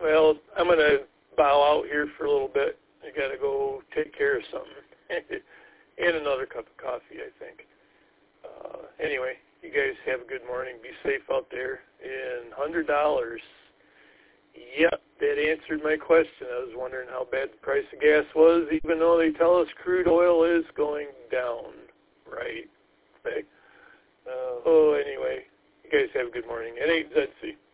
Well, I'm going to bow out here for a little bit. I got to go take care of something. And another cup of coffee, I think. Anyway, you guys have a good morning. Be safe out there. And $100. Yep, that answered my question. I was wondering how bad the price of gas was, even though they tell us crude oil is going down. Right. Okay. Anyway, you guys have a good morning. It ain't ZC.